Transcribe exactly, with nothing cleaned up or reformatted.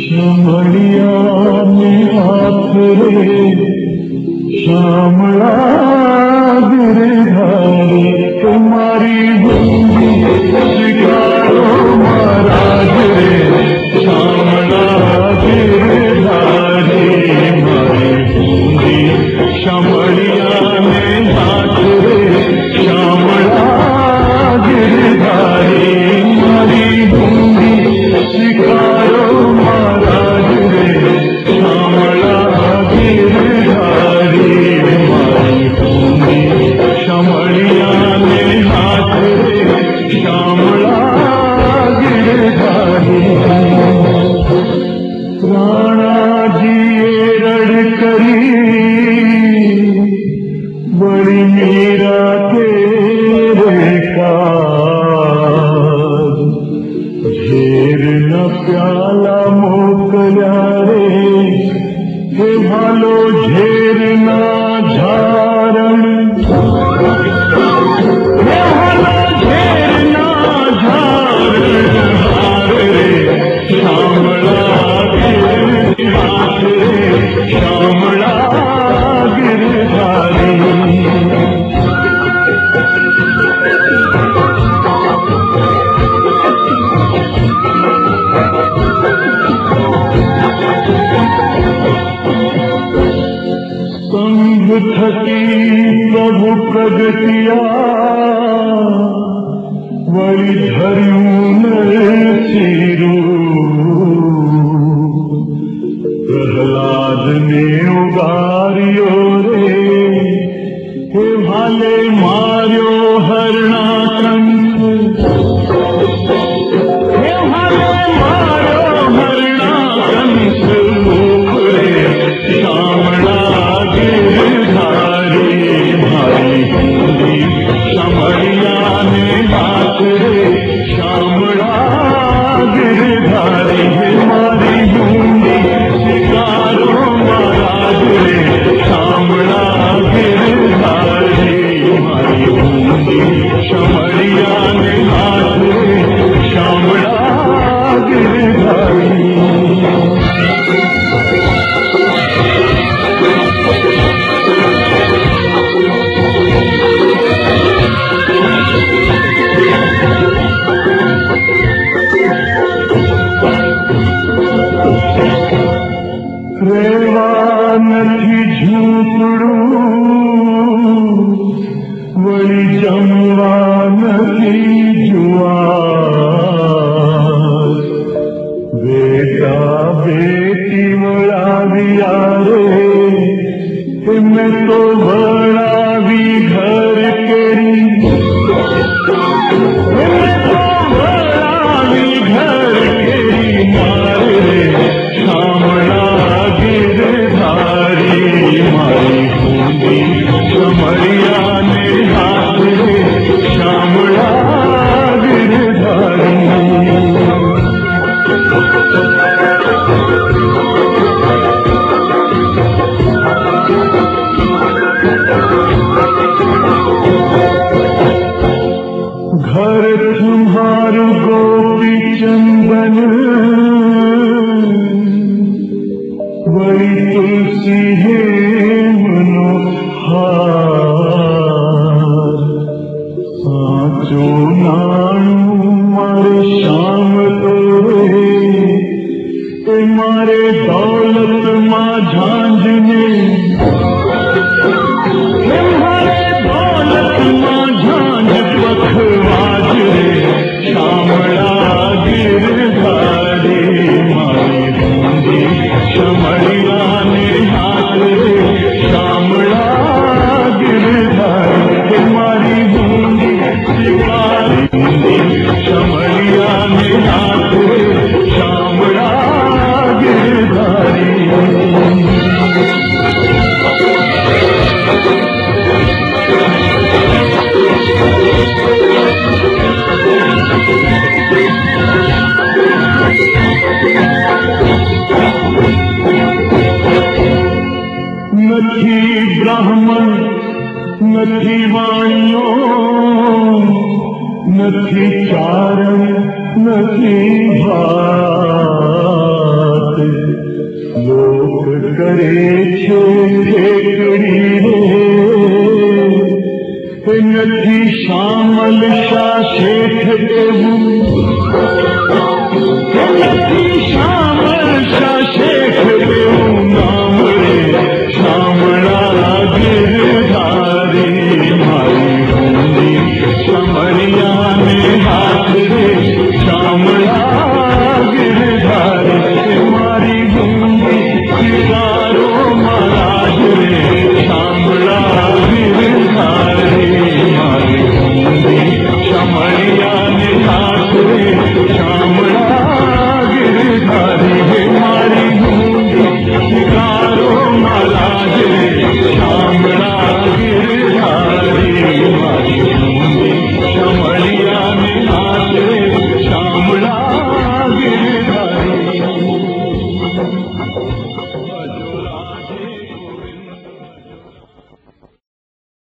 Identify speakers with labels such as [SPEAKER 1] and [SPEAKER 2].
[SPEAKER 1] श्यामलिया में हाथ रे श्यामला गिरधारी तुम्हारी बूंदी शिकारो महाराज रे श्यामला गिरधारी मारी बूंदी श्यामलिया में हाथ रे श्यामला गिरधारी मारी बूंदी शिकारो महाराज रे श्यामला गिरधारी मारी बूंदी श्यामलिया में हाथ रे श्यामला गिरधारी राणा जी रड़ करी बड़ी मीरा के रेखार झेर न प्याला मोकल्या रे हे भालो झेर न झारण हे भालो झेर न झारण हार रे श्यामला गिरधारी रे श्यामला गिरधारी संग थकी प्रभु प्रगतिया वही धर्यून सिरू प्रहलाद ने उगारियो रे हे भाले मार्यो हरणा कंस हे भाले मार्यो हरणा कंस रे श्यामला गिरधारी भाई बूंदी श्यामलिया ने हाथ रे श्यामला गिरधारी मारी बूंदी शिकारो महाराज रे श्यामला गिरधारी मारी बूंदी श्यामलिया ने हाथ रे श्यामला गिरधारी रेवा नथी झूपड़ू वड़ी जमवा नथी जुआर बेटा बेटी वड़ाविया रे मैं तो वड़ावी घर केरी मैं तो वड़ावी घर केरी मार रे श्यामला गिरधारी मारी बूंदी श्यामलिया ने हाथ रे श्यामला गिरधारी घर तुम्हार गोपी चंदन बड़ी तुलसी है मनोहार साचो नाणू मारे श्याम तो मारे दौलत माँ झांझने मारे दौलत माँ झांझ पखवाज रे श्यामला गिरधारी मारी बूंदी श्यामलिया ने हाथ रे श्यामला गिरधारी मारी बूंदी शिकारी बूंदी श्यामलिया ने हाथ रे श्यामला गिरधारी नथी ब्राह्मण नथी वाणियों नथी चारण नथी भात શેઠ એવું